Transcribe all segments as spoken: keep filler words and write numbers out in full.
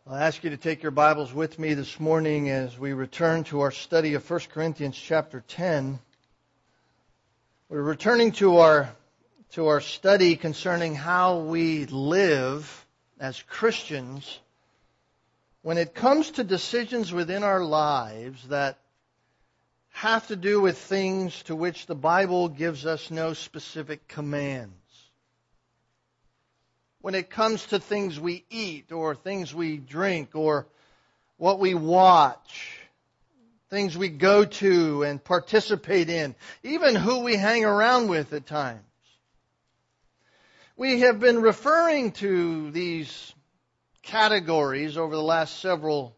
I'll ask you to take your Bibles with me this morning as we return to our study of First Corinthians chapter ten. We're returning to our to our study concerning how we live as Christians when it comes to decisions within our lives that have to do with things to which the Bible gives us no specific commands. When it comes to things we eat or things we drink or what we watch, things we go to and participate in, even who we hang around with at times. We have been referring to these categories over the last several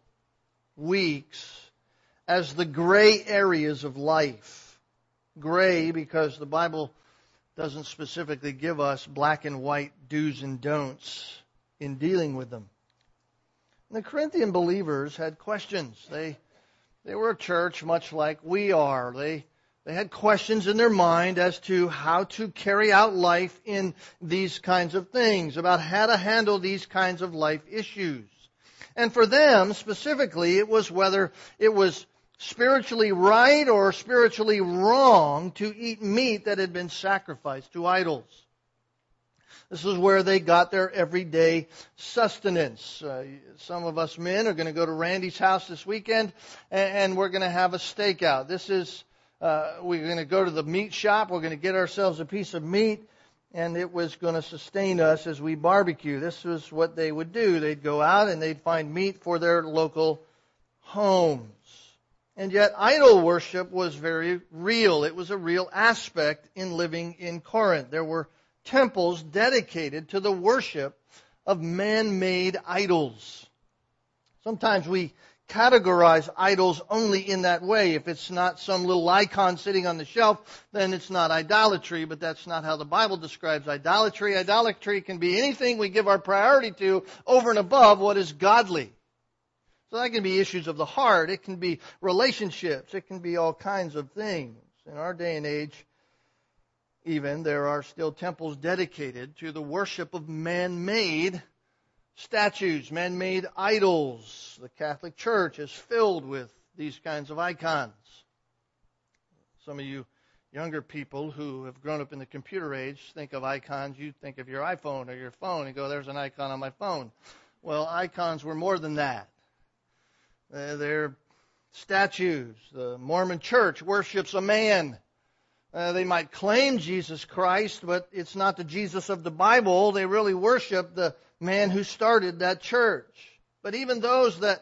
weeks as the gray areas of life. Gray because the Bible doesn't specifically give us black and white do's and don'ts in dealing with them. And the Corinthian believers had questions. They they were a church much like we are. They they had questions in their mind as to how to carry out life in these kinds of things, about how to handle these kinds of life issues. And for them specifically, it was whether it was spiritually right or spiritually wrong to eat meat that had been sacrificed to idols. This is where they got their everyday sustenance. Uh, some of us men are going to go to Randy's house this weekend and, and we're going to have a stakeout. This is, uh, we're going to go to the meat shop. We're going to get ourselves a piece of meat and it was going to sustain us as we barbecue. This was what they would do. They'd go out and they'd find meat for their local homes. And yet idol worship was very real. It was a real aspect in living in Corinth. There were temples dedicated to the worship of man-made idols. Sometimes we categorize idols only in that way. If it's not some little icon sitting on the shelf, then it's not idolatry, but that's not how the Bible describes idolatry. Idolatry can be anything we give our priority to over and above what is godly. So that can be issues of the heart. It can be relationships. It can be all kinds of things. In our day and age, even, there are still temples dedicated to the worship of man-made statues, man-made idols. The Catholic Church is filled with these kinds of icons. Some of you younger people who have grown up in the computer age think of icons. You think of your iPhone or your phone and go, there's an icon on my phone. Well, icons were more than that. Uh, they're statues. The Mormon Church worships a man. Uh, they might claim Jesus Christ, but it's not the Jesus of the Bible. They really worship the man who started that church. But even those that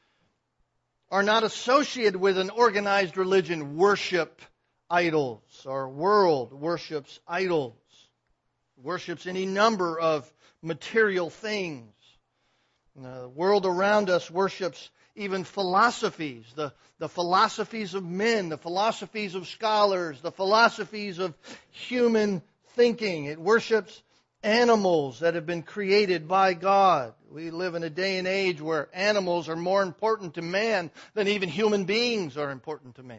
are not associated with an organized religion worship idols. Our world worships idols. Worships any number of material things. The world around us worships even philosophies, the, the philosophies of men, the philosophies of scholars, the philosophies of human thinking. It worships animals that have been created by God. We live in a day and age where animals are more important to man than even human beings are important to man.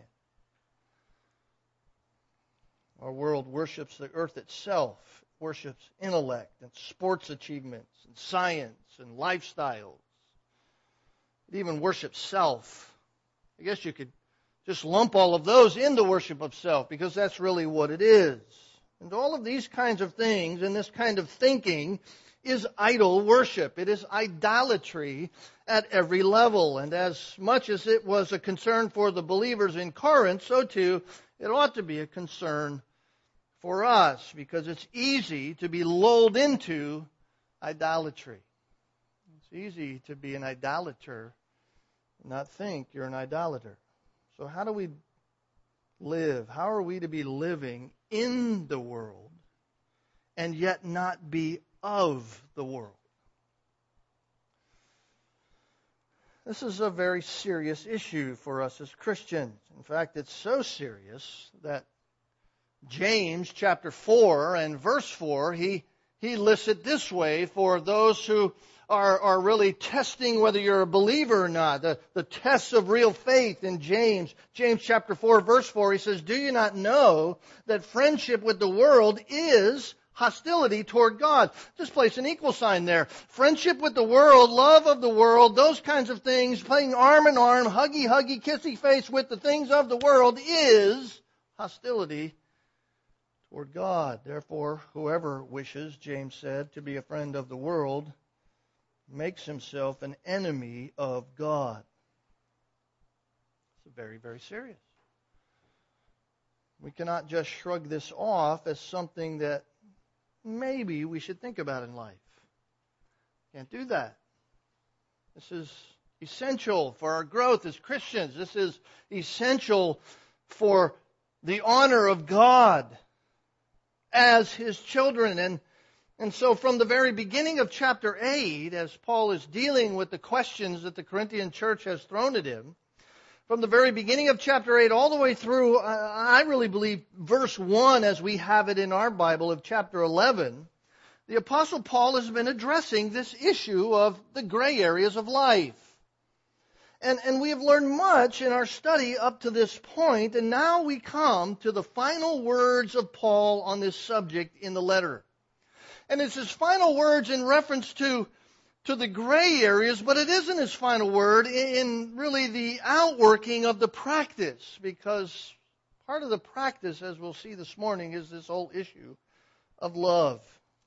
Our world worships the earth itself, worships intellect and sports achievements and science and lifestyles. It even worships self. I guess you could just lump all of those into worship of self because that's really what it is. And all of these kinds of things and this kind of thinking is idol worship. It is idolatry at every level. And as much as it was a concern for the believers in Corinth, so too it ought to be a concern for us because it's easy to be lulled into idolatry. It's easy to be an idolater and not think you're an idolater. So how do we live? How are we to be living in the world and yet not be of the world? This is a very serious issue for us as Christians. In fact, it's so serious that James chapter four and verse four, he, he lists it this way for those who Are, are really testing whether you're a believer or not. The, the tests of real faith in James. James chapter four verse four, he says, do you not know that friendship with the world is hostility toward God. Just place an equal sign there. Friendship with the world, love of the world, those kinds of things, playing arm in arm, huggy, huggy, kissy face with the things of the world is hostility toward God. Therefore, whoever wishes, James said, to be a friend of the world makes himself an enemy of God. It's very, very serious. We cannot just shrug this off as something that maybe we should think about in life. Can't do that. This is essential for our growth as Christians. This is essential for the honor of God as His children. And, and so from the very beginning of chapter eight, as Paul is dealing with the questions that the Corinthian church has thrown at him, from the very beginning of chapter eight all the way through, I really believe, verse one as we have it in our Bible of chapter eleven, the Apostle Paul has been addressing this issue of the gray areas of life. And, and we have learned much in our study up to this point, and now we come to the final words of Paul on this subject in the letter. And it's his final words in reference to to the gray areas, but it isn't his final word in really the outworking of the practice, because part of the practice, as we'll see this morning, is this whole issue of love.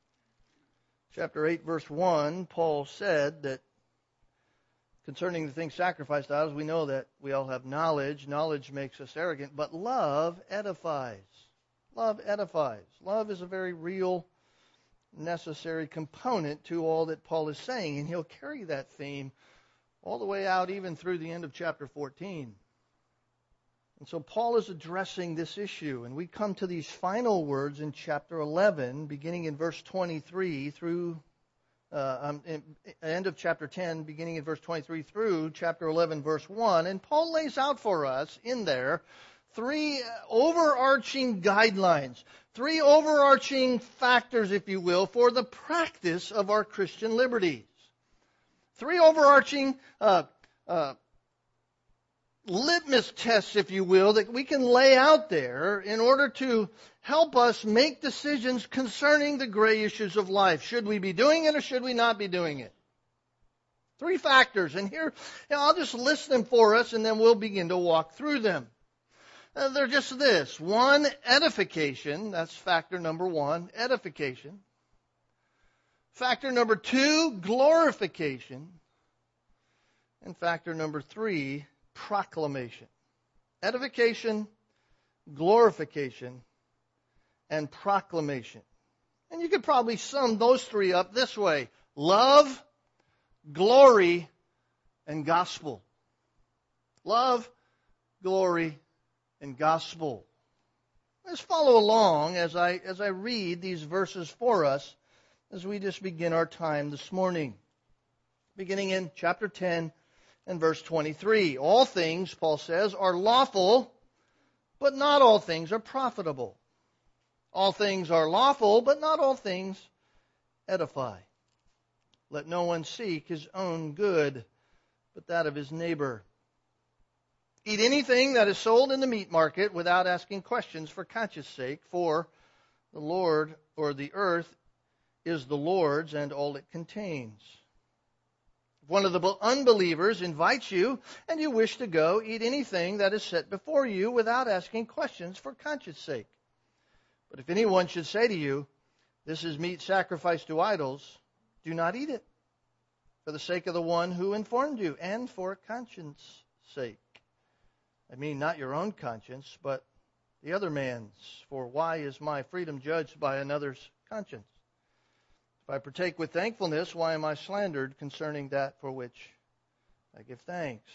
Chapter eight, verse one, Paul said that concerning the things sacrificed to idols, we know that we all have knowledge. Knowledge makes us arrogant, but love edifies. Love edifies. Love is a very real necessary component to all that Paul is saying, and he'll carry that theme all the way out even through the end of chapter fourteen. And so Paul is addressing this issue, and we come to these final words in chapter eleven, beginning in verse twenty-three through uh, um, in, end of chapter ten, beginning in verse twenty-three through chapter eleven, verse one, and Paul lays out for us in there three overarching guidelines, three overarching factors, if you will, for the practice of our Christian liberties. Three overarching uh, uh, litmus tests, if you will, that we can lay out there in order to help us make decisions concerning the gray issues of life. Should we be doing it or should we not be doing it? Three factors, and here you know, I'll just list them for us, and then we'll begin to walk through them. Uh, they're just this. One, edification. That's factor number one, edification. Factor number two, glorification. And factor number three, proclamation. Edification, glorification, and proclamation. And you could probably sum those three up this way. Love, glory, and gospel. Love, glory, and gospel. Let's follow along as I as I read these verses for us as we just begin our time this morning. Beginning in chapter ten and verse twenty-three. All things, Paul says, are lawful, but not all things are profitable. All things are lawful, but not all things edify. Let no one seek his own good, but that of his neighbor. Eat anything that is sold in the meat market without asking questions for conscience sake, for the Lord or the earth is the Lord's and all it contains. If one of the unbelievers invites you and you wish to go, eat anything that is set before you without asking questions for conscience sake. But if anyone should say to you, this is meat sacrificed to idols, do not eat it, for the sake of the one who informed you, and for conscience sake. I mean, not your own conscience, but the other man's. For why is my freedom judged by another's conscience? If I partake with thankfulness, why am I slandered concerning that for which I give thanks?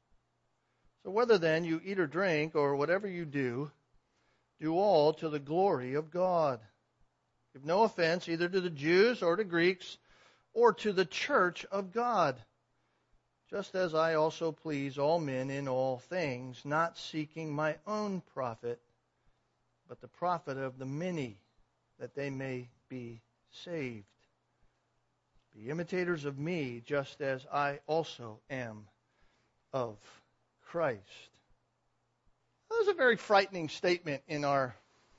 So whether then you eat or drink, or whatever you do, do all to the glory of God. Give no offense either to the Jews or to Greeks, or to the church of God. Just as I also please all men in all things, not seeking my own profit, but the profit of the many, that they may be saved. Be imitators of me, just as I also am of Christ. That was a very frightening statement in our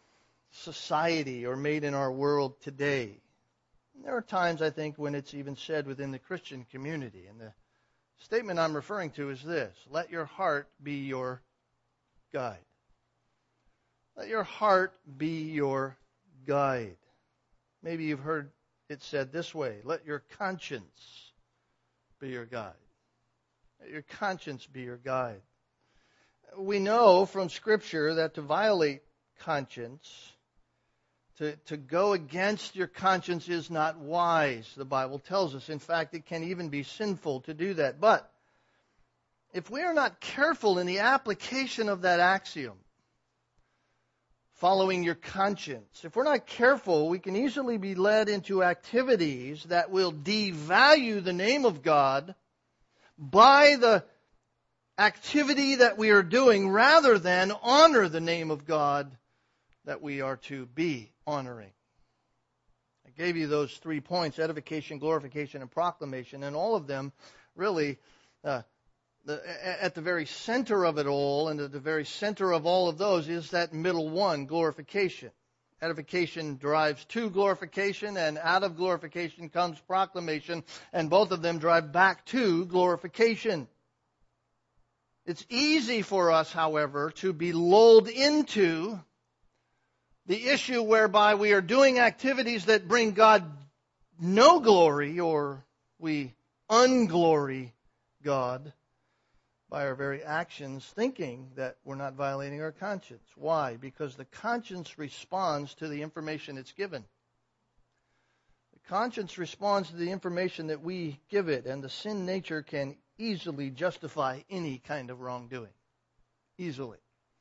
society or made in our world today. There are times, I think, when it's even said within the Christian community. And the statement I'm referring to is this: let your heart be your guide. Let your heart be your guide. Maybe you've heard it said this way: let your conscience be your guide. Let your conscience be your guide. We know from Scripture that to violate conscience, to, to go against your conscience is not wise, the Bible tells us. In fact, it can even be sinful to do that. But if we are not careful in the application of that axiom, following your conscience, if we're not careful, we can easily be led into activities that will devalue the name of God by the activity that we are doing rather than honor the name of God that we are to be honoring. I gave you those three points: edification, glorification, and proclamation, and all of them really uh, the, at the very center of it all, and at the very center of all of those is that middle one, glorification. Edification drives to glorification, and out of glorification comes proclamation, and both of them drive back to glorification. It's easy for us, however, to be lulled into the issue whereby we are doing activities that bring God no glory, or we unglory God by our very actions, thinking that we're not violating our conscience. Why? Because the conscience responds to the information it's given. The conscience responds to the information that we give it, and the sin nature can easily justify any kind of wrongdoing. Easily.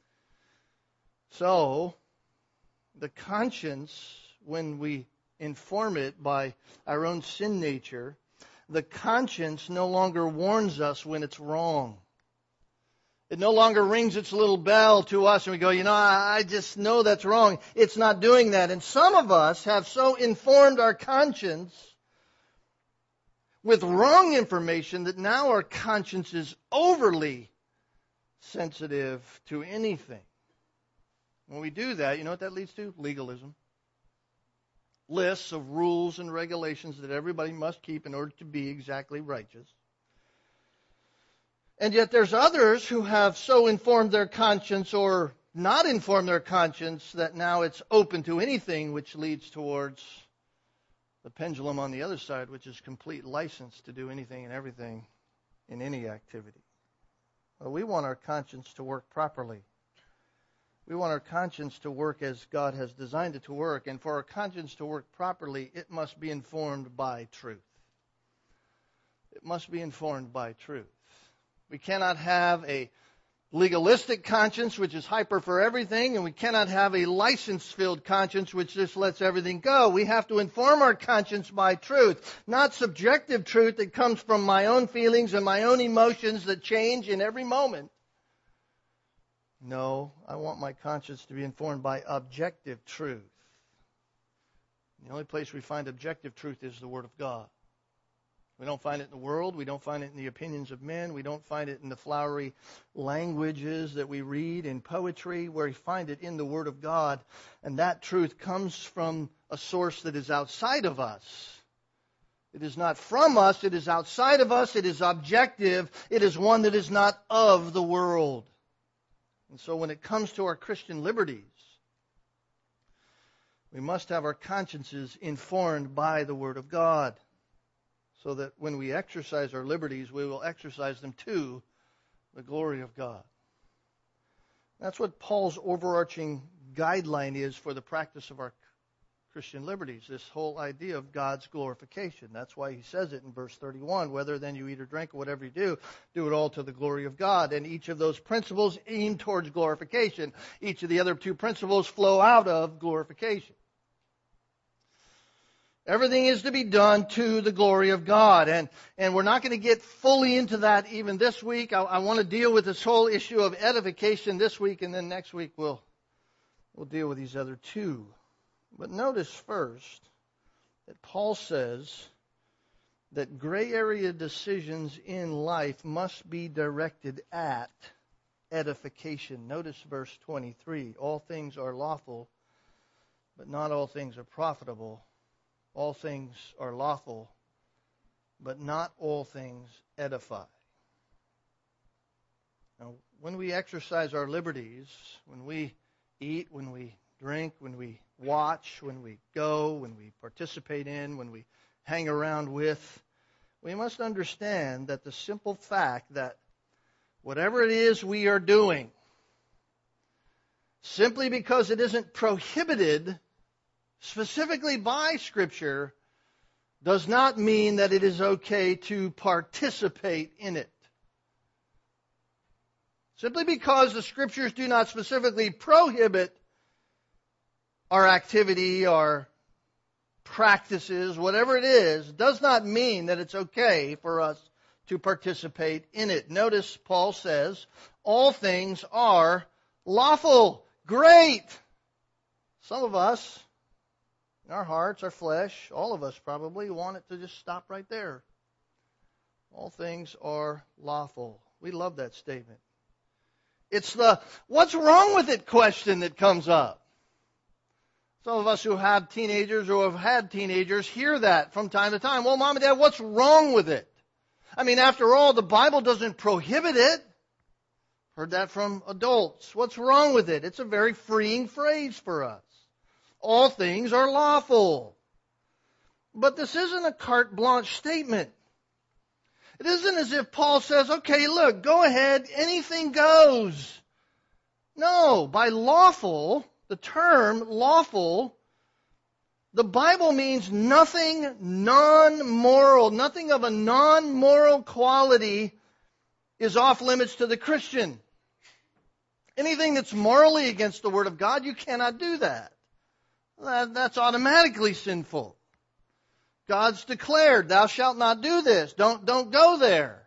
So, the conscience, when we inform it by our own sin nature, the conscience no longer warns us when it's wrong. It no longer rings its little bell to us and we go, you know, I just know that's wrong. It's not doing that. And some of us have so informed our conscience with wrong information that now our conscience is overly sensitive to anything. When we do that, you know what that leads to? Legalism. Lists of rules and regulations that everybody must keep in order to be exactly righteous. And yet there's others who have so informed their conscience or not informed their conscience that now it's open to anything, which leads towards the pendulum on the other side, which is complete license to do anything and everything in any activity. Well, we want our conscience to work properly. We want our conscience to work as God has designed it to work. And for our conscience to work properly, it must be informed by truth. It must be informed by truth. We cannot have a legalistic conscience, which is hyper for everything, and we cannot have a license-filled conscience, which just lets everything go. We have to inform our conscience by truth, not subjective truth that comes from my own feelings and my own emotions that change in every moment. No, I want my conscience to be informed by objective truth. The only place we find objective truth is the Word of God. We don't find it in the world. We don't find it in the opinions of men. We don't find it in the flowery languages that we read in poetry. Where we find it in the Word of God. And that truth comes from a source that is outside of us. It is not from us. It is outside of us. It is objective. It is one that is not of the world. And so when it comes to our Christian liberties, we must have our consciences informed by the Word of God, so that when we exercise our liberties, we will exercise them to the glory of God. That's what Paul's overarching guideline is for the practice of our Christian liberties, this whole idea of God's glorification. That's why he says it in verse thirty-one, whether then you eat or drink or whatever you do, do it all to the glory of God. And each of those principles aim towards glorification. Each of the other two principles flow out of glorification. Everything is to be done to the glory of God. And, and we're not going to get fully into that even this week. I, I want to deal with this whole issue of edification this week, and then next week we'll, we'll deal with these other two. But notice first that Paul says that gray area decisions in life must be directed at edification. Notice verse twenty-three. All things are lawful, but not all things are profitable. All things are lawful, but not all things edify. Now, when we exercise our liberties, when we eat, when we drink, when we watch, when we go, when we participate in, when we hang around with, we must understand that the simple fact that whatever it is we are doing, simply because it isn't prohibited specifically by Scripture, does not mean that it is okay to participate in it. Simply because the Scriptures do not specifically prohibit our activity, our practices, whatever it is, does not mean that it's okay for us to participate in it. Notice Paul says, all things are lawful. Great! Some of us, in our hearts, our flesh, all of us probably want it to just stop right there. All things are lawful. We love that statement. It's the, what's wrong with it question that comes up. Some of us who have teenagers or have had teenagers hear that from time to time. Well, Mom and Dad, what's wrong with it? I mean, after all, the Bible doesn't prohibit it. Heard that from adults. What's wrong with it? It's a very freeing phrase for us. All things are lawful. But this isn't a carte blanche statement. It isn't as if Paul says, okay, look, go ahead, anything goes. No, by lawful, the term lawful, the Bible means nothing non-moral, nothing of a non-moral quality is off limits to the Christian. Anything that's morally against the Word of God, you cannot do that. that that's automatically sinful. God's declared, thou shalt not do this. Don't, don't go there.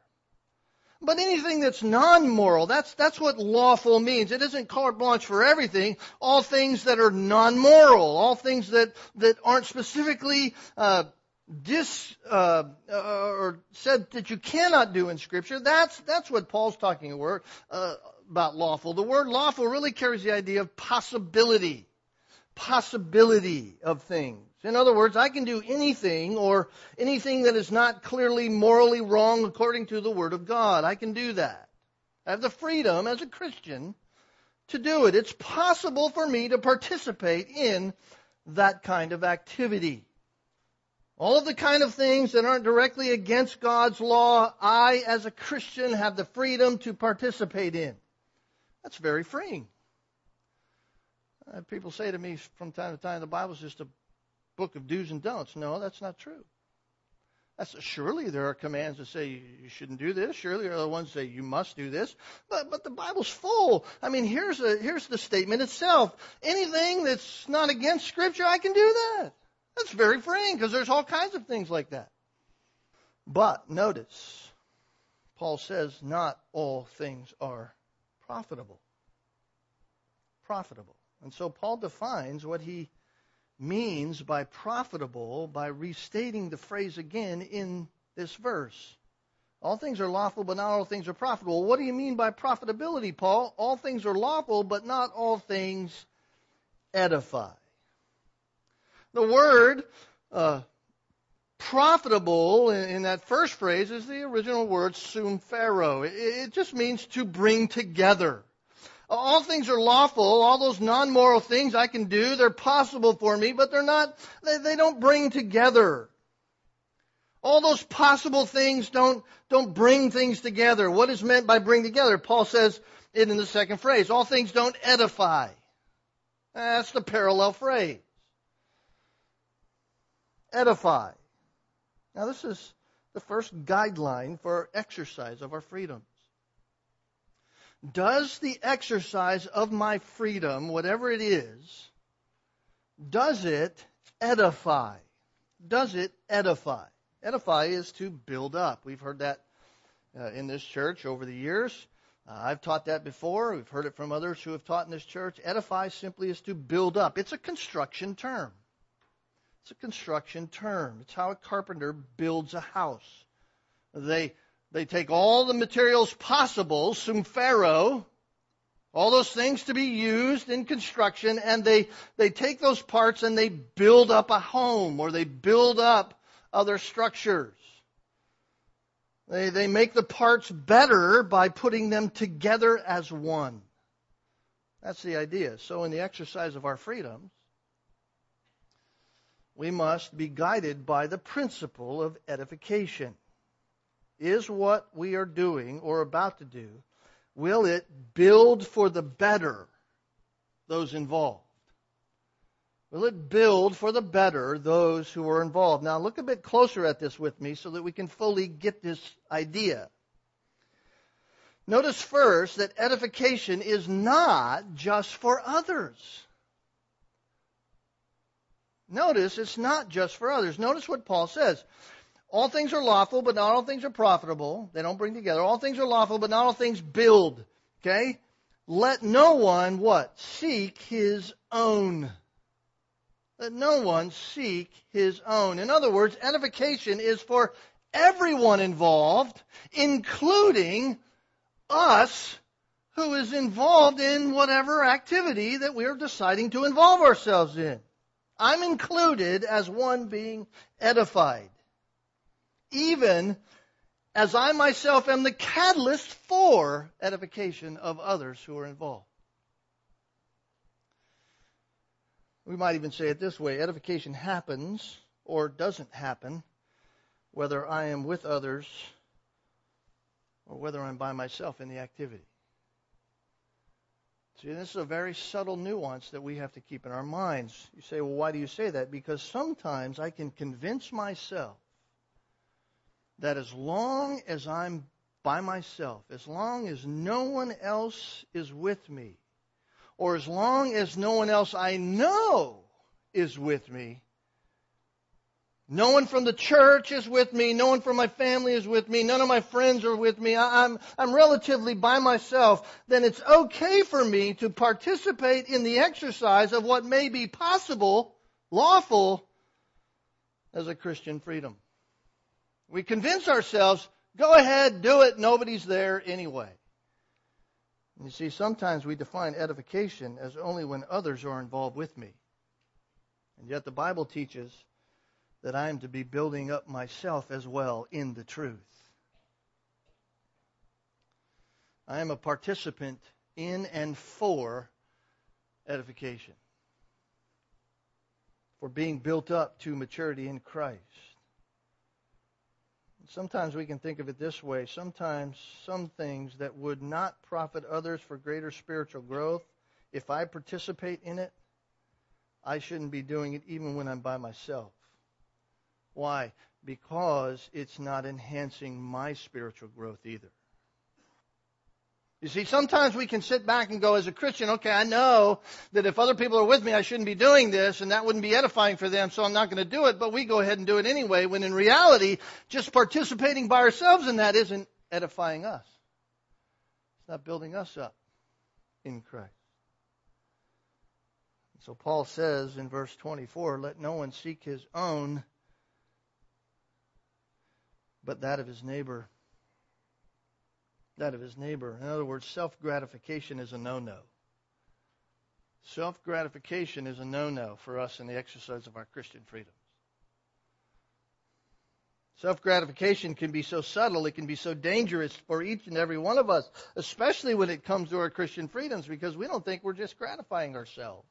But anything that's non-moral, that's, that's what lawful means. It isn't carte blanche for everything. All things that are non-moral, all things that, that aren't specifically uh, dis, uh, or said that you cannot do in Scripture, that's, that's what Paul's talking about, uh, about lawful. The word lawful really carries the idea of possibility. Possibility of things. In other words, I can do anything or anything that is not clearly morally wrong according to the Word of God. I can do that. I have the freedom as a Christian to do it. It's possible for me to participate in that kind of activity. All of the kind of things that aren't directly against God's law, I as a Christian have the freedom to participate in. That's very freeing. Uh, people say to me from time to time, the Bible's just a book of do's and don'ts. No, that's not true. That's, surely there are commands that say you, you shouldn't do this. Surely there are the ones that say you must do this. But but the Bible's full. I mean, here's a here's the statement itself. Anything that's not against Scripture, I can do that. That's very freeing because there's all kinds of things like that. But notice, Paul says not all things are profitable. Profitable. And so Paul defines what he means by profitable by restating the phrase again in this verse. All things are lawful, but not all things are profitable. What do you mean by profitability, Paul? All things are lawful, but not all things edify. The word uh, profitable in, in that first phrase is the original word sumphero. It, it just means to bring together. All things are lawful. All those non-moral things I can do, they're possible for me, but they're not, they, they don't bring together. All those possible things don't, don't bring things together. What is meant by bring together? Paul says it in the second phrase. All things don't edify. That's the parallel phrase. Edify. Now this is the first guideline for exercise of our freedom. Does the exercise of my freedom, whatever it is, does it edify? Does it edify? Edify is to build up. We've heard that uh, in this church over the years. Uh, I've taught that before. We've heard it from others who have taught in this church. Edify simply is to build up. It's a construction term. It's a construction term. It's how a carpenter builds a house. They They take all the materials possible, sumphero, All those things to be used in construction, and they, they take those parts and they build up a home, or they build up other structures. They, they make the parts better by putting them together as one. That's the idea. So in the exercise of our freedoms, we must be guided by the principle of edification. Is what we are doing or about to do, will it build for the better those involved? Will it build for the better those who are involved? Now look a bit closer at this with me so that we can fully get this idea. Notice first that edification is not just for others. Notice it's not just for others. Notice what Paul says. All things are lawful, but not all things are profitable. They don't bring together. All things are lawful, but not all things build. Okay? Let no one, what? Seek his own. Let no one seek his own. In other words, edification is for everyone involved, including us who is involved in whatever activity that we are deciding to involve ourselves in. I'm included as one being edified, even as I myself am the catalyst for edification of others who are involved. We might even say it this way: edification happens or doesn't happen whether I am with others or whether I'm by myself in the activity. See, this is a very subtle nuance that we have to keep in our minds. You say, well, why do you say that? Because sometimes I can convince myself that as long as I'm by myself, as long as no one else is with me, or as long as no one else I know is with me, no one from the church is with me, no one from my family is with me, none of my friends are with me, I'm, I'm relatively by myself, then it's okay for me to participate in the exercise of what may be possible, lawful, as a Christian freedom. We convince ourselves, go ahead, do it, nobody's there anyway. You see, sometimes we define edification as only when others are involved with me. And yet the Bible teaches that I am to be building up myself as well in the truth. I am a participant in and for edification, for being built up to maturity in Christ. Sometimes we can think of it this way. Sometimes some things that would not profit others for greater spiritual growth, if I participate in it, I shouldn't be doing it even when I'm by myself. Why? Because it's not enhancing my spiritual growth either. You see, sometimes we can sit back and go, as a Christian, okay, I know that if other people are with me, I shouldn't be doing this, and that wouldn't be edifying for them, so I'm not going to do it, but we go ahead and do it anyway, when in reality, just participating by ourselves in that isn't edifying us. It's not building us up in Christ. So Paul says in verse twenty-four, let no one seek his own, but that of his neighbor. That of his neighbor. In other words, self-gratification is a no-no. Self-gratification is a no-no for us in the exercise of our Christian freedoms. Self-gratification can be so subtle, it can be so dangerous for each and every one of us, especially when it comes to our Christian freedoms, because we don't think we're just gratifying ourselves.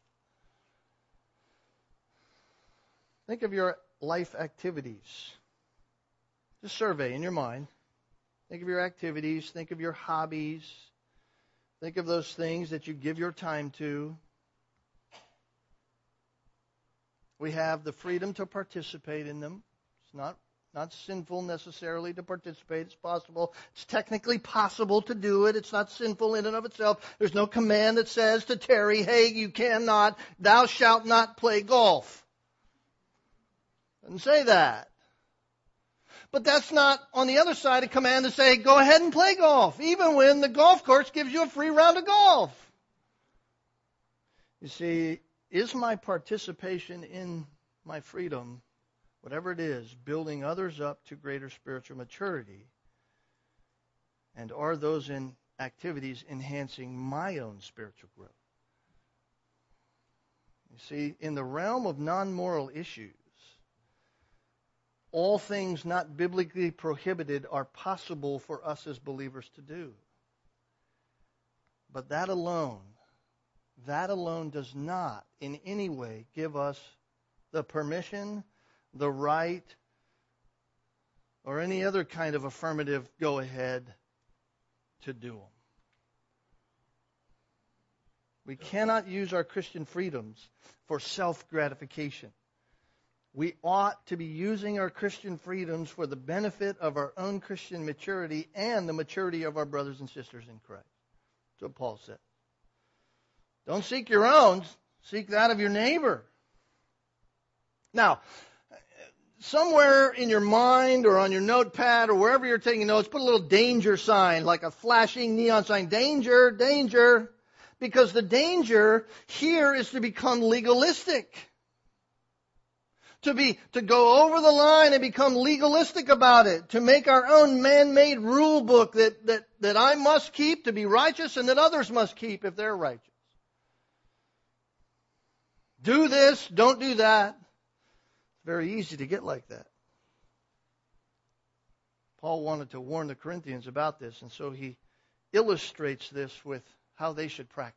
Think of your life activities. Just survey in your mind. Think of your activities. Think of your hobbies. Think of those things that you give your time to. We have the freedom to participate in them. It's not, not sinful necessarily to participate. It's possible. It's technically possible to do it. It's not sinful in and of itself. There's no command that says to Terry, hey, you cannot, thou shalt not play golf. Doesn't say that. But that's not, on the other side, a command to say, go ahead and play golf, even when the golf course gives you a free round of golf. You see, is my participation in my freedom, whatever it is, building others up to greater spiritual maturity? And are those in activities enhancing my own spiritual growth. You see, in the realm of non-moral issues, all things not biblically prohibited are possible for us as believers to do. But that alone, that alone does not in any way give us the permission, the right, or any other kind of affirmative go-ahead to do them. We cannot use our Christian freedoms for self-gratification. We ought to be using our Christian freedoms for the benefit of our own Christian maturity and the maturity of our brothers and sisters in Christ. That's what Paul said. Don't seek your own, seek that of your neighbor. Now, somewhere in your mind or on your notepad or wherever you're taking notes, put a little danger sign, like a flashing neon sign. Danger, danger. Because the danger here is to become legalistic. To be, to go over the line and become legalistic about it. To make our own man-made rule book that, that, that I must keep to be righteous and that others must keep if they're righteous. Do this, don't do that. It's very easy to get like that. Paul wanted to warn the Corinthians about this, and so he illustrates this with how they should practice.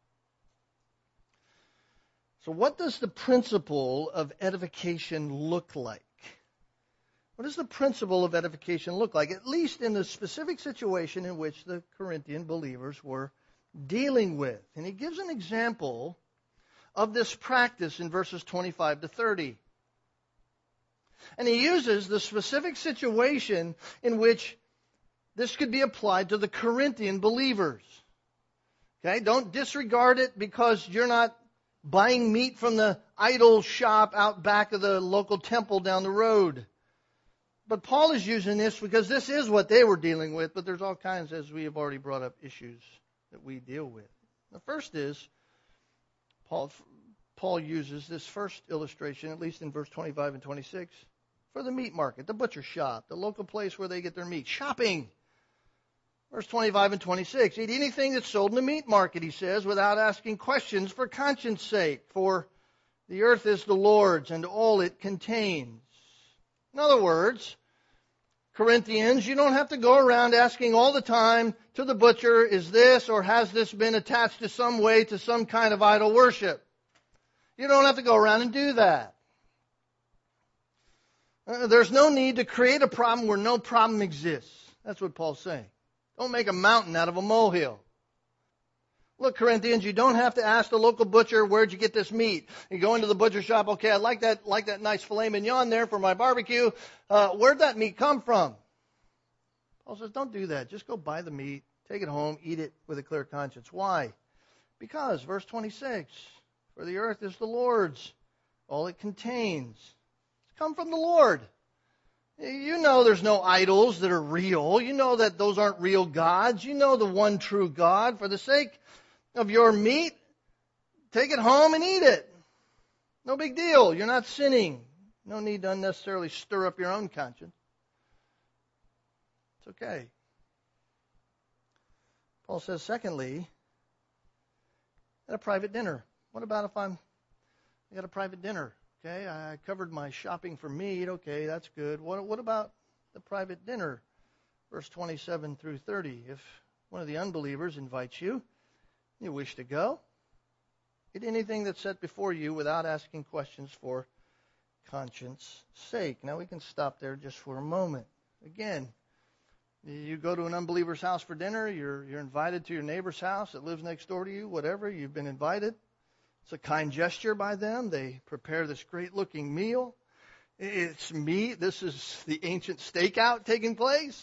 So what does the principle of edification look like? What does the principle of edification look like? At least in the specific situation in which the Corinthian believers were dealing with. And he gives an example of this practice in verses twenty-five to thirty. And he uses the specific situation in which this could be applied to the Corinthian believers. Okay, don't disregard it because you're not buying meat from the idol shop out back of the local temple down the road. But Paul is using this because this is what they were dealing with, but there's all kinds, as we have already brought up, issues that we deal with. The first is, Paul, Paul uses this first illustration, at least in verse twenty-five and twenty-six, for the meat market, the butcher shop, the local place where they get their meat. Shopping. Verse twenty-five and twenty-six, eat anything that's sold in the meat market, he says, without asking questions for conscience sake, for the earth is the Lord's and all it contains. In other words, Corinthians, you don't have to go around asking all the time to the butcher, is this or has this been attached to some way to some kind of idol worship? You don't have to go around and do that. Uh, there's no need to create a problem where no problem exists. That's what Paul's saying. Don't make a mountain out of a molehill. Look, Corinthians, you don't have to ask the local butcher, where'd you get this meat? You go into the butcher shop, okay, I like that like that nice filet mignon there for my barbecue. Uh, where'd that meat come from? Paul says, don't do that. Just go buy the meat, take it home, eat it with a clear conscience. Why? Because, verse twenty-six, for the earth is the Lord's, all it contains. It's come from the Lord. You know there's no idols that are real. You know that those aren't real gods. You know the one true God. For the sake of your meat, take it home and eat it. No big deal. You're not sinning. No need to unnecessarily stir up your own conscience. It's okay. Paul says, secondly, at a private dinner. What about if I'm I got a private dinner? Okay, I covered my shopping for meat. Okay, that's good. What, what about the private dinner? Verse twenty-seven through thirty. If one of the unbelievers invites you, you wish to go, eat anything that's set before you without asking questions for conscience sake. Now we can stop there just for a moment. Again, you go to an unbeliever's house for dinner. You're, you're invited to your neighbor's house that lives next door to you, whatever. You've been invited. It's a kind gesture by them. They prepare this great-looking meal. It's meat. This is the ancient stakeout taking place.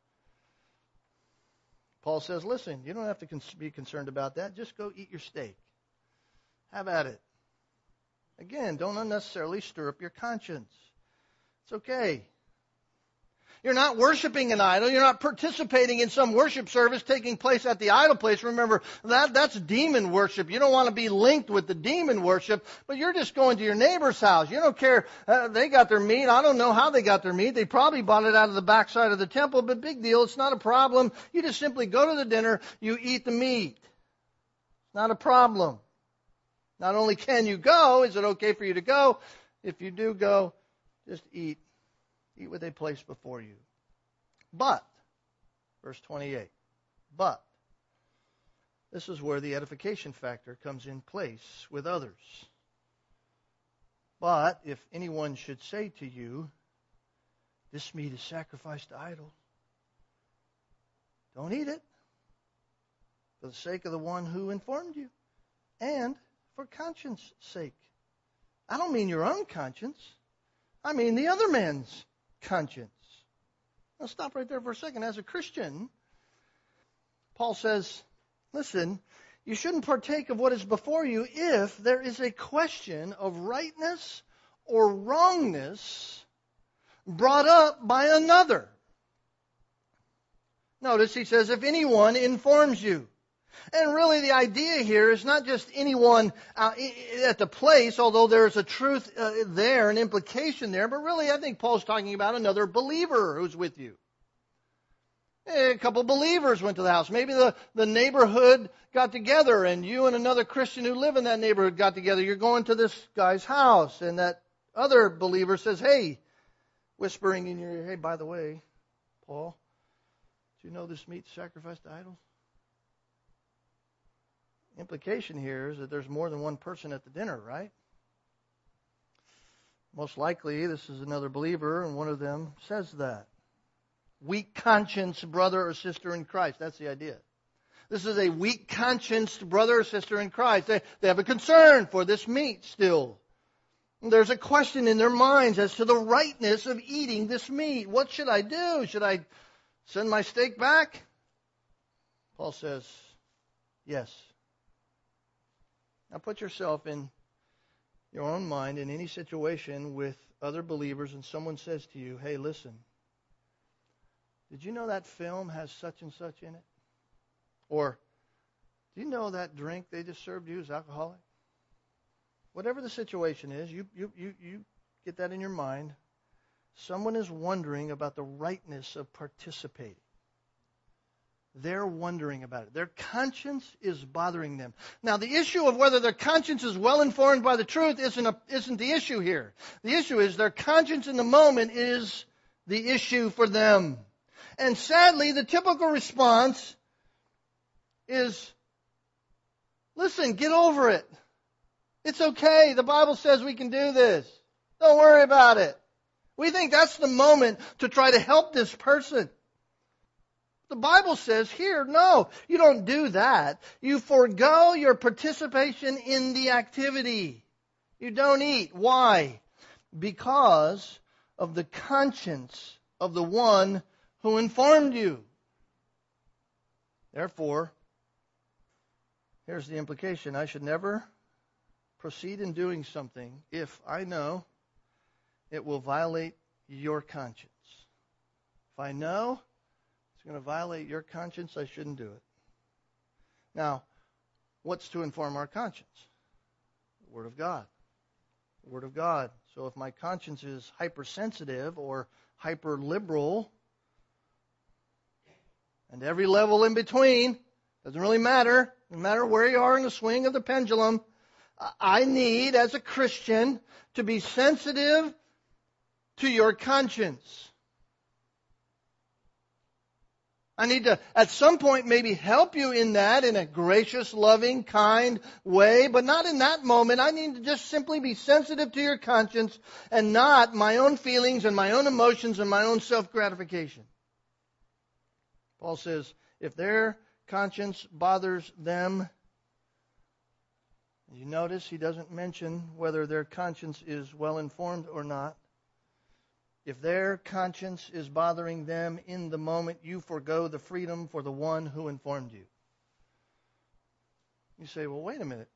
Paul says, listen, you don't have to be concerned about that. Just go eat your steak. Have at it. Again, don't unnecessarily stir up your conscience. It's okay. You're not worshiping an idol. You're not participating in some worship service taking place at the idol place. Remember, that that's demon worship. You don't want to be linked with the demon worship, but you're just going to your neighbor's house. You don't care. Uh, they got their meat. I don't know how they got their meat. They probably bought it out of the backside of the temple, but big deal. It's not a problem. You just simply go to the dinner. You eat the meat. Not a problem. Not only can you go, is it okay for you to go? If you do go, just eat. Eat what they place before you. But, verse twenty-eight, but, this is where the edification factor comes in place with others. But, if anyone should say to you, this meat is sacrificed to idols, don't eat it, for the sake of the one who informed you, and for conscience sake. I don't mean your own conscience. I mean the other man's conscience. Now stop right there for a second. As a Christian, Paul says, listen, you shouldn't partake of what is before you if there is a question of rightness or wrongness brought up by another. Notice he says, if anyone informs you. And really the idea here is not just anyone uh, at the place, although there's a truth uh, there, an implication there, but really I think Paul's talking about another believer who's with you. A couple believers went to the house. Maybe the, the neighborhood got together and you and another Christian who live in that neighborhood got together. You're going to this guy's house and that other believer says, hey, whispering in your ear, hey, by the way, Paul, do you know this meat's sacrificed to idols? Implication here is that there's more than one person at the dinner, right? Most likely, this is another believer, and one of them says that. Weak conscience brother or sister in Christ. That's the idea. This is a weak conscienced brother or sister in Christ. They, they have a concern for this meat still. There's a question in their minds as to the rightness of eating this meat. What should I do? Should I send my steak back? Paul says, yes. Now put yourself in your own mind in any situation with other believers and someone says to you, hey, listen, did you know that film has such and such in it? Or, do you know that drink they just served you is alcoholic? Whatever the situation is, you, you, you, you get that in your mind. Someone is wondering about the rightness of participating. They're wondering about it. Their conscience is bothering them. Now, the issue of whether their conscience is well informed by the truth isn't, a, isn't the issue here. The issue is their conscience in the moment is the issue for them. And sadly, the typical response is, listen, get over it. It's okay. The Bible says we can do this. Don't worry about it. We think that's the moment to try to help this person. The Bible says here, no, you don't do that. You forego your participation in the activity. You don't eat. Why? Because of the conscience of the one who informed you. Therefore, here's the implication. I should never proceed in doing something if I know it will violate your conscience. If I know it's going to violate your conscience, I shouldn't do it. Now, what's to inform our conscience? The Word of God. The Word of God. So if my conscience is hypersensitive or hyper-liberal, and every level in between, doesn't really matter, no matter where you are in the swing of the pendulum, I need, as a Christian, to be sensitive to your conscience. I need to, at some point, maybe help you in that in a gracious, loving, kind way, but not in that moment. I need to just simply be sensitive to your conscience and not my own feelings and my own emotions and my own self-gratification. Paul says, if their conscience bothers them, you notice he doesn't mention whether their conscience is well informed or not. If their conscience is bothering them in the moment, you forego the freedom for the one who informed you. You say, well, wait a minute.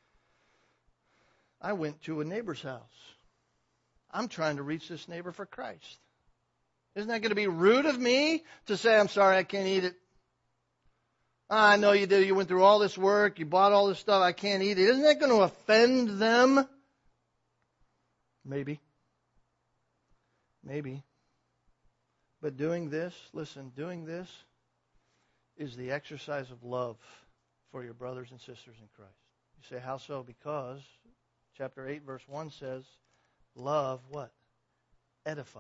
I went to a neighbor's house. I'm trying to reach this neighbor for Christ. Isn't that going to be rude of me to say, I'm sorry, I can't eat it? I know you did. You went through all this work. You bought all this stuff. I can't eat it. Isn't that going to offend them? Maybe. Maybe. But doing this, listen, doing this is the exercise of love for your brothers and sisters in Christ. You say, how so? Because chapter eight, verse one says, love what? Edifies.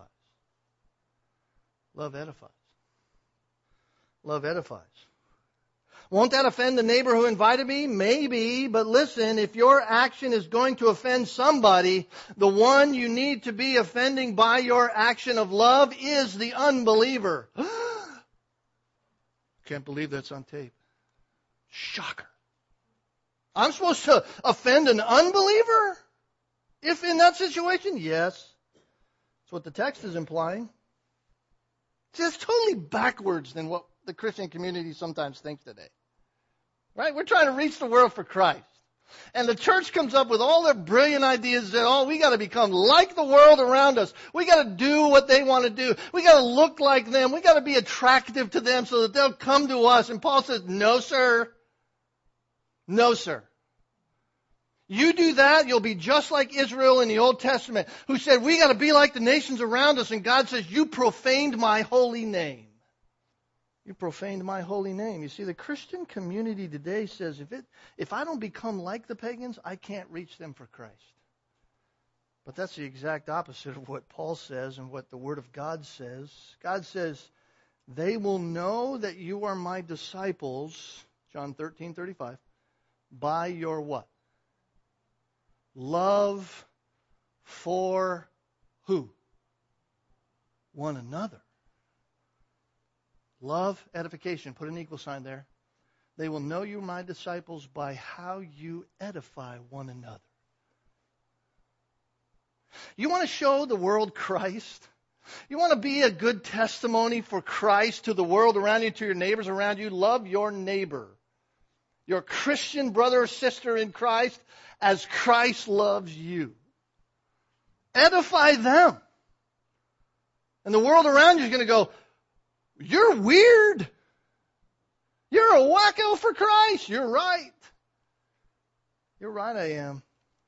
Love edifies. Love edifies. Won't that offend the neighbor who invited me? Maybe, but listen, if your action is going to offend somebody, the one you need to be offending by your action of love is the unbeliever. Can't believe that's on tape. Shocker. I'm supposed to offend an unbeliever? If in that situation? Yes. That's what the text is implying. See, that's totally backwards than what the Christian community sometimes thinks today. Right? We're trying to reach the world for Christ. And the church comes up with all their brilliant ideas that, oh, we got to become like the world around us. We got to do what they want to do. We got to look like them. We got to be attractive to them so that they'll come to us. And Paul says, no, sir. No, sir. You do that, you'll be just like Israel in the Old Testament, who said, we got to be like the nations around us. And God says, you profaned my holy name. You profaned my holy name. You see, the Christian community today says, if it, if I don't become like the pagans, I can't reach them for Christ. But that's the exact opposite of what Paul says and what the Word of God says. God says, they will know that you are my disciples, John thirteen thirty-five, by your what? Love for who? One another. Love, edification. Put an equal sign there. They will know you, my disciples, by how you edify one another. You want to show the world Christ? You want to be a good testimony for Christ to the world around you, to your neighbors around you? Love your neighbor, your Christian brother or sister in Christ, as Christ loves you. Edify them. And the world around you is going to go, you're weird. You're a wacko for Christ. You're right. You're right, I am.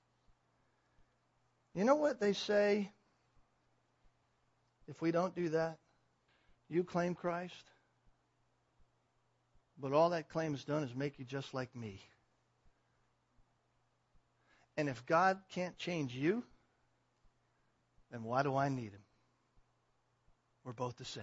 You know what they say? If we don't do that, you claim Christ, but all that claim has done is make you just like me. And if God can't change you, then why do I need Him? We're both the same.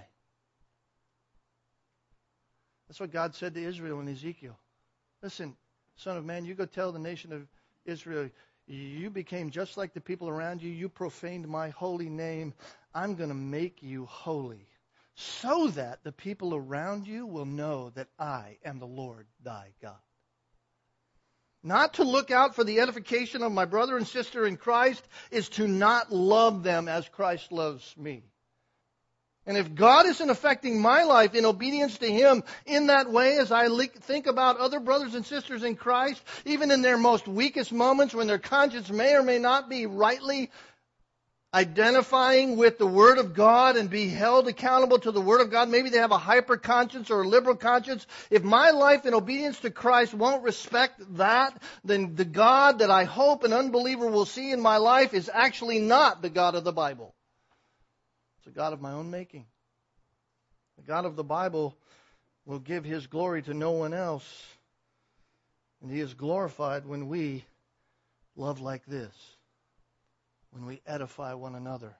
That's what God said to Israel in Ezekiel. Listen, son of man, you go tell the nation of Israel, you became just like the people around you. You profaned my holy name. I'm going to make you holy so that the people around you will know that I am the Lord thy God. Not to look out for the edification of my brother and sister in Christ is to not love them as Christ loves me. And if God isn't affecting my life in obedience to Him in that way, as I think about other brothers and sisters in Christ, even in their most weakest moments when their conscience may or may not be rightly identifying with the Word of God and be held accountable to the Word of God, maybe they have a hyper conscience or a liberal conscience. If my life in obedience to Christ won't respect that, then the God that I hope an unbeliever will see in my life is actually not the God of the Bible. It's a God of my own making. The God of the Bible will give His glory to no one else. And He is glorified when we love like this, when we edify one another.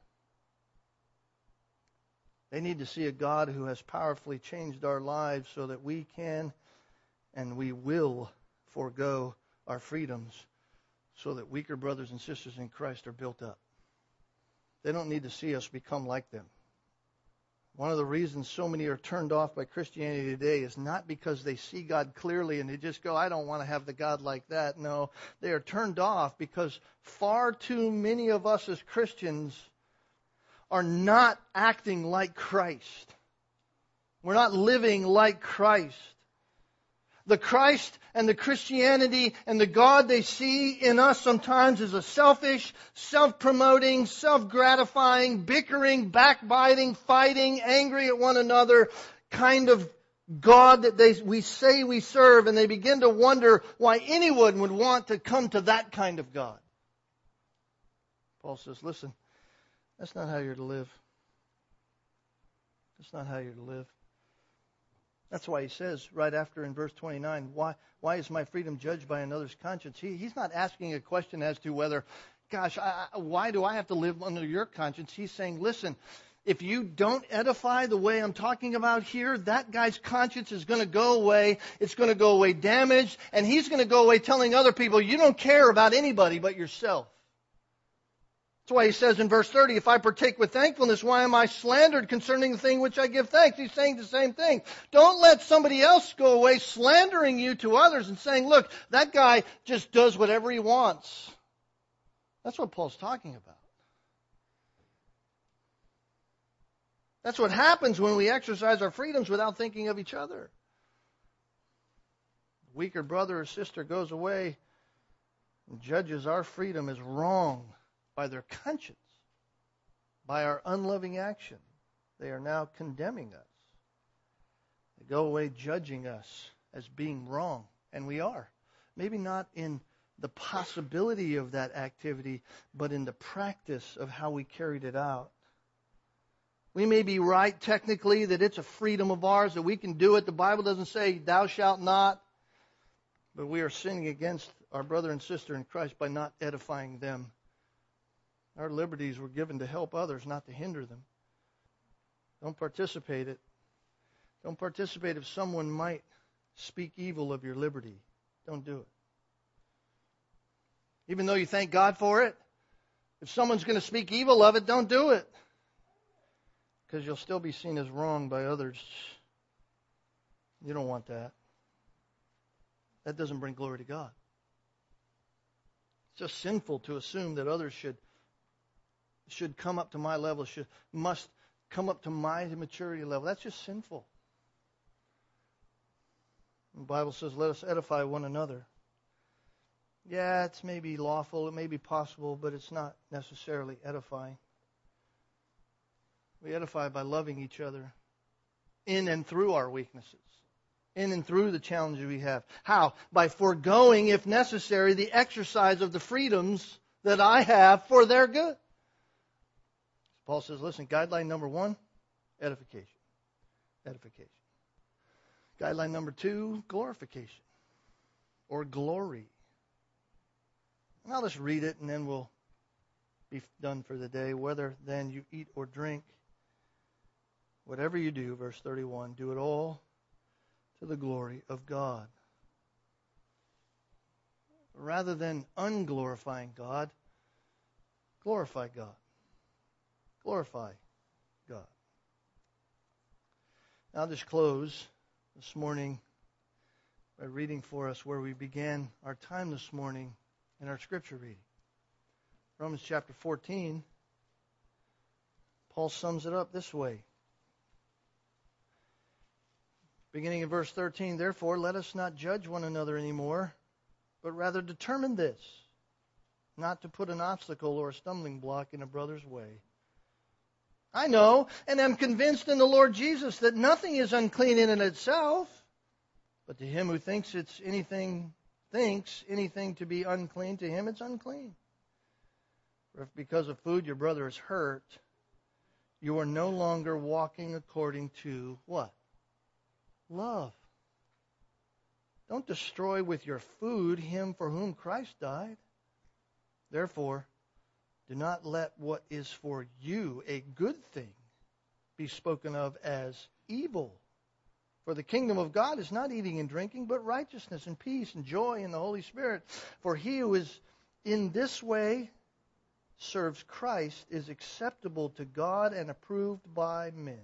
They need to see a God who has powerfully changed our lives so that we can and we will forego our freedoms so that weaker brothers and sisters in Christ are built up. They don't need to see us become like them. One of the reasons so many are turned off by Christianity today is not because they see God clearly and they just go, I don't want to have the God like that. No, they are turned off because far too many of us as Christians are not acting like Christ. We're not living like Christ. The Christ and the Christianity and the God they see in us sometimes is a selfish, self-promoting, self-gratifying, bickering, backbiting, fighting, angry at one another kind of God that they, we say we serve, and they begin to wonder why anyone would want to come to that kind of God. Paul says, listen, that's not how you're to live. That's not how you're to live. That's why he says right after in verse twenty-nine, why why is my freedom judged by another's conscience? He, he's not asking a question as to whether, gosh, I, why do I have to live under your conscience? He's saying, listen, if you don't edify the way I'm talking about here, that guy's conscience is going to go away. It's going to go away damaged, and he's going to go away telling other people, you don't care about anybody but yourself. That's why he says in verse thirty, if I partake with thankfulness, why am I slandered concerning the thing which I give thanks? He's saying the same thing. Don't let somebody else go away slandering you to others and saying, look, that guy just does whatever he wants. That's what Paul's talking about. That's what happens when we exercise our freedoms without thinking of each other. A weaker brother or sister goes away and judges our freedom as wrong by their conscience, by our unloving action. They are now condemning us. They go away judging us as being wrong, and we are. Maybe not in the possibility of that activity, but in the practice of how we carried it out. We may be right technically that it's a freedom of ours, that we can do it. The Bible doesn't say, thou shalt not. But we are sinning against our brother and sister in Christ by not edifying them. Our liberties were given to help others, not to hinder them. Don't participate it. Don't participate if someone might speak evil of your liberty. Don't do it. Even though you thank God for it, if someone's going to speak evil of it, don't do it. Because you'll still be seen as wrong by others. You don't want that. That doesn't bring glory to God. It's just sinful to assume that others should should come up to my level, should must come up to my maturity level. That's just sinful. The Bible says, let us edify one another. Yeah, it's maybe lawful, it may be possible, but it's not necessarily edifying. We edify by loving each other in and through our weaknesses, in and through the challenges we have. How? By foregoing, if necessary, the exercise of the freedoms that I have for their good. Paul says, listen, guideline number one, edification. Edification. Guideline number two, glorification. Or glory. Now let's read it and then we'll be done for the day. Whether then you eat or drink, whatever you do, verse thirty-one, do it all to the glory of God. Rather than unglorifying God, glorify God. Glorify God. Now I'll just close this morning by reading for us where we began our time this morning in our scripture reading. Romans chapter fourteen, Paul sums it up this way. Beginning in verse thirteen, therefore let us not judge one another anymore, but rather determine this, not to put an obstacle or a stumbling block in a brother's way. I know and am convinced in the Lord Jesus that nothing is unclean in and of itself, but to him who thinks it's anything, thinks anything to be unclean, to him it's unclean. For if because of food your brother is hurt, you are no longer walking according to what? Love. Don't destroy with your food him for whom Christ died. Therefore, do not let what is for you a good thing be spoken of as evil. For the kingdom of God is not eating and drinking, but righteousness and peace and joy in the Holy Spirit. For he who is in this way serves Christ is acceptable to God and approved by men.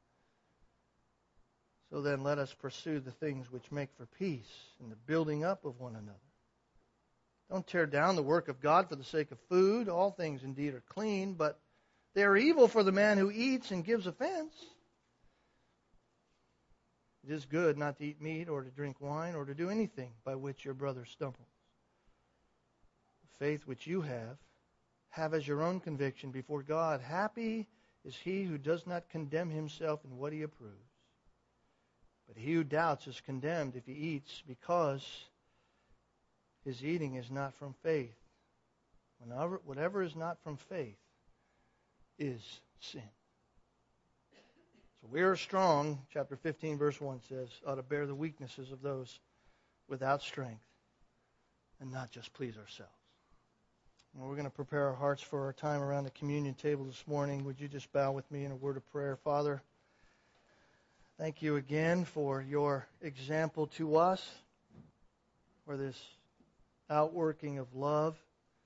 So then let us pursue the things which make for peace and the building up of one another. Don't tear down the work of God for the sake of food. All things indeed are clean, but they are evil for the man who eats and gives offense. It is good not to eat meat or to drink wine or to do anything by which your brother stumbles. The faith which you have, have as your own conviction before God. Happy is he who does not condemn himself in what he approves. But he who doubts is condemned if he eats, because his eating is not from faith. Whenever, whatever is not from faith is sin. So we are strong, chapter fifteen, verse one says, ought to bear the weaknesses of those without strength and not just please ourselves. And we're going to prepare our hearts for our time around the communion table this morning. Would you just bow with me in a word of prayer? Father, thank you again for your example to us, for this outworking of love,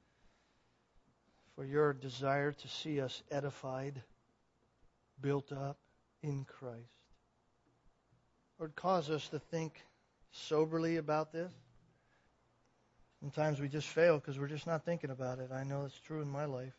for your desire to see us edified, built up in Christ. Lord, cause us to think soberly about this. Sometimes we just fail because we're just not thinking about it. I know it's true in my life.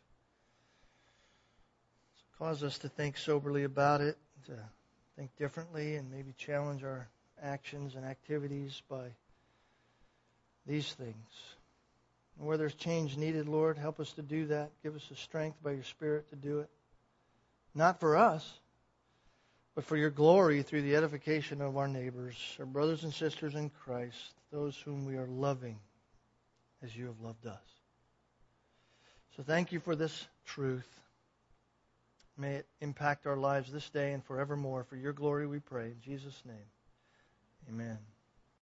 So cause us to think soberly about it, to think differently, and maybe challenge our actions and activities by these things. And where there's change needed, Lord, help us to do that. Give us the strength by your Spirit to do it. Not for us, but for your glory through the edification of our neighbors, our brothers and sisters in Christ, those whom we are loving as you have loved us. So thank you for this truth. May it impact our lives this day and forevermore. For your glory we pray. In Jesus' name.